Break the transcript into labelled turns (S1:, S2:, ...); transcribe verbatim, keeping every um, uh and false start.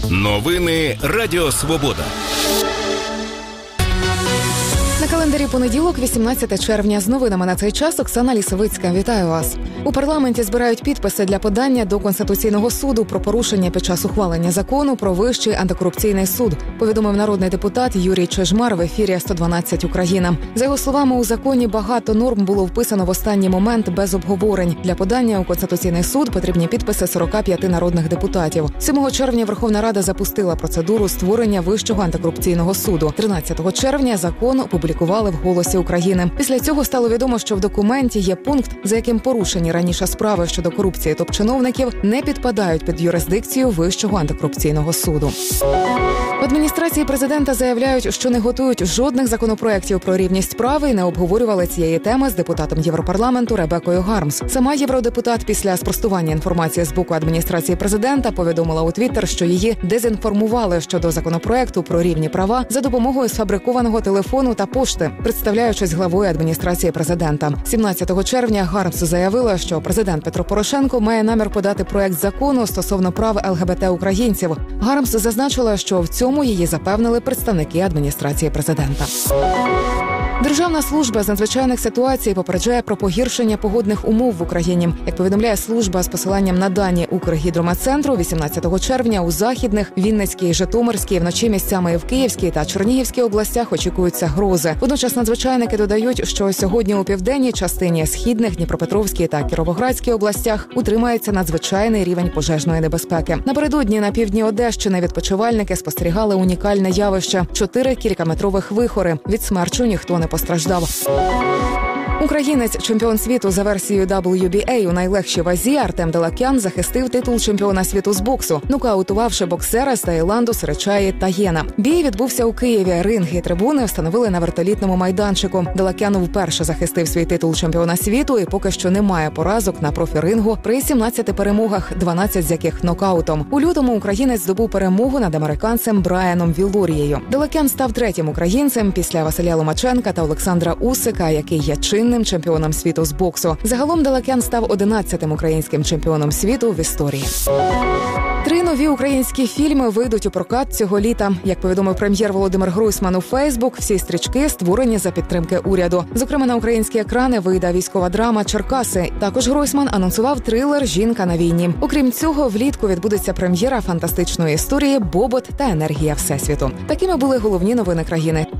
S1: Новини Радіо Свобода.
S2: На календарі понеділок, вісімнадцяте червня. З новинами на цей час Оксана Лісовицька. Вітаю вас. У парламенті збирають підписи для подання до Конституційного суду про порушення під час ухвалення закону про Вищий антикорупційний суд, повідомив народний депутат Юрій Чижмар в ефірі сто дванадцять Україна. За його словами, у законі багато норм було вписано в останній момент без обговорень. Для подання у Конституційний суд потрібні підписи сорока п'яти народних депутатів. сьомого червня Верховна Рада запустила процедуру створення Вищого антикорупційного суду. тринадцятого червня закон опублікували в «Голосі України». Після цього стало відомо, що в документі є пункт, за яким порушені раніше справи щодо корупції топ-чиновників не підпадають під юрисдикцію Вищого антикорупційного суду. В адміністрації президента заявляють, що не готують жодних законопроєктів про рівність прав і не обговорювали цієї теми з депутатом Європарламенту Ребекою Гармс. Сама євродепутат після спростування інформації з боку адміністрації президента повідомила у Твіттер, що її дезінформували щодо законопроєкту про рівні права за допомогою сфабрикованого телефону та пошти, представляючись главою адміністрації президента. сімнадцятого червня Гармс заявила, що президент Петро Порошенко має намір подати проект закону стосовно прав ЛГБТ-українців. Гармс зазначила, що в цьому її запевнили представники адміністрації президента. Державна служба з надзвичайних ситуацій попереджає про погіршення погодних умов в Україні. Як повідомляє служба з посиланням на дані Укргідрометцентру, вісімнадцятого червня у Західних, Вінницькій, Житомирській, вночі місцями і в Київській та Чернігівській областях очікуються грози. Водночас надзвичайники додають, що сьогодні у південній частині, Східних, Дніпропетровській та Кіровоградській областях утримається надзвичайний рівень пожежної небезпеки. Напередодні на півдні Одещини відпочивальники спостерігали унікальне явище – чотири кількаметрових вихори. Від смерчу ніхто не постраждав. Українець, чемпіон світу за версією дабл ю бі ей у найлегшій вазі Артем Далакян захистив титул чемпіона світу з боксу, нокаутувавши боксера з Таїланду Сиричаї Таєна. Бій відбувся у Києві. Ринги і трибуни встановили на вертолітному майданчику. Далакян вперше захистив свій титул чемпіона світу і поки що немає поразок на профірингу при сімнадцяти перемогах, дванадцять з яких нокаутом. У лютому українець здобув перемогу над американцем Брайаном Віллорією. Далакян став третім українцем після Василя Ломаченка та Олександра Усика, який є чинним чемпіоном світу з боксу. Загалом Далакян став одинадцятим українським чемпіоном світу в історії. Три нові українські фільми вийдуть у прокат цього літа. Як повідомив прем'єр Володимир Гройсман у Фейсбук, всі стрічки створені за підтримки уряду. Зокрема, на українські екрани вийде військова драма «Черкаси». Також Гройсман анонсував трилер «Жінка на війні». Окрім цього, влітку відбудеться прем'єра фантастичної історії «Бобот та енергія Всесвіту». Такими були головні новини країни.